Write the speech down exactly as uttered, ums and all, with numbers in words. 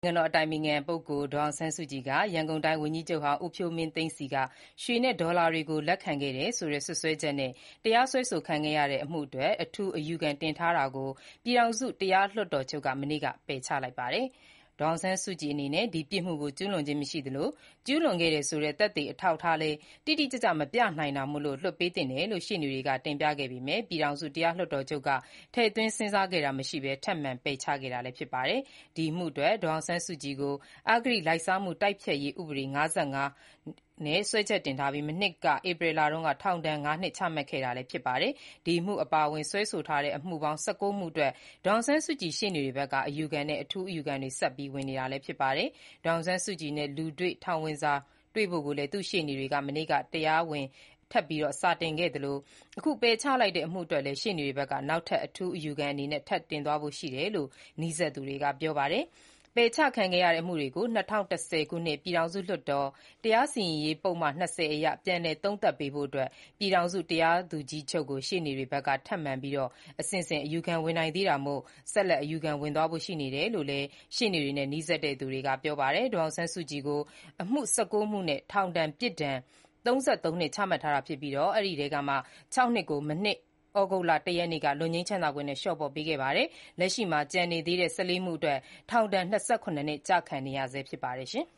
နိုင်ငံတော်အတိုင်ပင်ခံပုဂ္ဂိုလ်ဒေါ်အောင်ဆန်းစုကြည်ကရန်ကုန်တိုင်းဝန်ကြီးချုပ်ဟောင်းဦးဖြိုးမင်းသိန်းဆီကရွှေနဲ့ဒေါ်လာတွေကိုလက်ခံခဲ့တယ်ဆိုတဲ့စွပ်စွဲချက်နဲ့တရားစွဲဆိုခံခဲ့ရတဲ့အမှုအတွက်အထူးအယူခံတင်ထားတာကိုပြည်ထောင်စုတရားလွှတ်တော်ချုပ်ကမနေ့ကပယ်ချလိုက်ပါတယ်။ ဒေါ်အောင်ဆန်းစုကြည်အနေနဲ့ဒီပြစ်မှုကိုကျူးလွန်ခြင်းမရှိသလိုကျူးလွန်ခဲ့တယ်ဆိုတဲ့သက်သေအထောက်အထားလည်းတိတိကျကျမပြနိုင်တာမို့လွှတ်ပေးသင့်တယ်လို့ရှေ့နေတွေကတင်ပြခဲ့ပေမဲ့ပြည်ထောင်စုတရားလွှတ်တော်ချုပ်ကထည့်သွင်းစဉ်းစားခဲ့တာမရှိဘဲထပ်မံပယ်ချခဲ့တာဖြစ်ပါတယ်။ ဒီအမှုအတွက်ဒေါ်အောင်ဆန်းစုကြည်ကိုအဂတိလိုက်စားမှုတိုက်ဖျက်ရေးဥပဒေ ၅၅ နဲ့စွဲချက်တင်ထားပြီးမနှစ်ကဧပြီလတုန်းကထောင်ဒဏ် ငါး နှစ်ချမှတ်ခဲ့တာလည်းဖြစ်ပါတယ်။ ဒီအမှုအပါအဝင်စွဲဆိုထားတဲ့အမှုပေါင်း ၁၉ မှုအတွက်ဒေါ်အောင်ဆန်းစုကြည်ရှေ့နေတွေဘက်က အယူခံနဲ့အထူးအယူခံတွေဆက်ဝင်နေတာလည်းဖြစ်ပါတယ်။ ဒေါ်အောင်ဆန်းစုကြည်နဲ့လူတွေ့ထောင်ဝင်စာတွေ့ဖို့လည်းသူ့ရှေ့နေတွေကမနေ့ကတရားဝင်ထပ်စာတင်ခဲ့သလိုအခုပယ်ချလိုက်တဲ့အမှုအတွက်လည်းရှေ့နေတွေဘက်ကနောက်ထပ်အထူးအယူခံအနေနဲ့ထပ်တင်သွားဖို့ရှိတယ်လို့နီးစပ်သူတွေကပြောပါတယ်။ ပယ်ချခံခဲ့ရတဲ့အမှုတွေကို ၂၀၁၀ ခုနှစ်ပြည်ထောင်စုလွှတ်တော်တရားစီရင်ရေးပုဒ်မ ၂၀ အရပြန်လည်သုံးသပ်ပေးဖို့ပြည်ထောင်စုတရားသူကြီးချုပ်ကိုရှေ့နေတွေဘက်ကထပ်မံအဆင့်ဆင့်အယူခံဝင်နိုင်သေးတာမို့ဆက်လက်အယူခံဝင်သွားဖို့ရှိနေတယ်လို့လည်းရှေ့နေတွေနဲ့နီးစပ်သူတွေကပြောပါတယ်။ ဒေါ်အောင်ဆန်းစုကြည်ကိုအမှု ၁၉ မှုနဲ့ထောင်ဒဏ်ပြစ်ဒဏ် ၃၃ နှစ်ချမှတ်ထားတာဖြစ်ပြီးအဲဒီထဲက ၆ နှစ်ကိုမနှစ်သြဂုတ်လ ၁ ရက်နေ့ကလွတ်ငြိမ်းချမ်းသာခွင့်နဲ့လျှော့ပေါ့ပေးခဲ့ပါတယ်။ လက်ရှိမှာကျန်နေသေးတဲ့ ၁၄ မှုအတွက်ထောင်ဒဏ် ၂၇ နှစ်ကျခံနေရဆဲဖြစ်ပါတယ်။